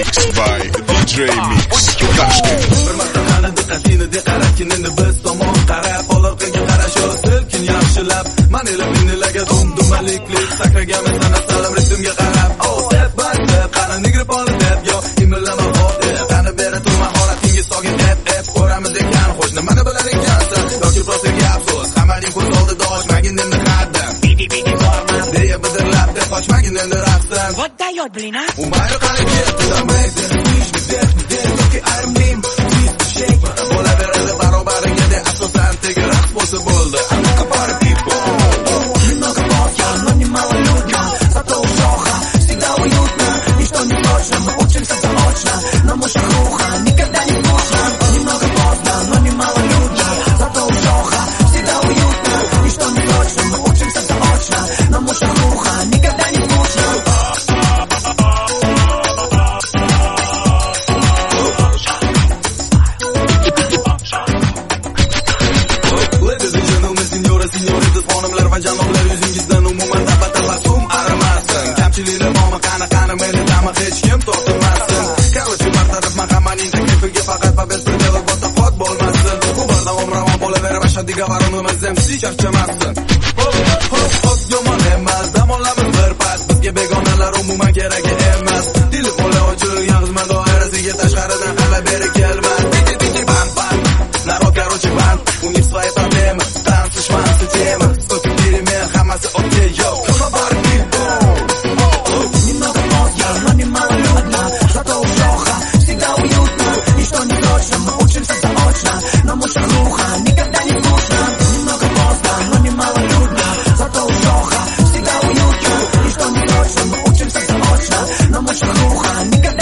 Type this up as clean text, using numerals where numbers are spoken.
Mixed by DJ Mix Tashkent. Bir marta qani diqqatingni qaratgin endi biz tomon qarab orqaga qarash silkin yaxshilab manila minilarga dumdumaliklik sakragaman sana salam ritmga qarab step by step qani nigrib olib deb yo imillama hop qani beri turma holatingiz sog'in ep ko'ramiz ekan qo'shni mana bilar ekansan yoki prosta gap so'z hammaning ko'z oldida ochmagin endi qaddim bidi borman deya bidirlab deb ochmagin endi raqsdan Вот дает, блин, а? u mayli qani ketdi amazing yoki ayrimning bo'laveradi barobariga de asosan tegi raqs bo'lsa bo'ldi anaqa bor people немного поздно но немалолюдно зато ужоха всегда уютно ничто не точно мы учимся заочно но мы шахруха никогда не скучно немного поздно но немалолюдно зато ужоха всегда уютно ничто не точно мы учимся заочно но мы шахруха никогда не скучно. Janoblar yuzingizdan umuman tabassum arimasin kamchiliklar bormi qani meni dami hech kim tortmasin короче bartarafman hammaning taklifiga faqat va biz birga tafot bo'lmasin bu barda umravon bo'laverib ashaddiga varonimiz MC charchamasin hop yomon emas zamonlarimiz bir pas bizga begonalar umuman kerak emas telefonlar ochilgan xizmat doirasiga tashqaridan qala beri kelmas bam narod короче band у них свои проблемы танцы шманцы темы hammasi okey yo немного поздно но немалолюдно зато ужоха всегда уютно ничто не точно мы учимся заочно но мы шахруха никогда не скучно немного поздно но немалолюдно зато ужоха всегда уютно ничто не точно мы учимся заочно но мы шахруха никогда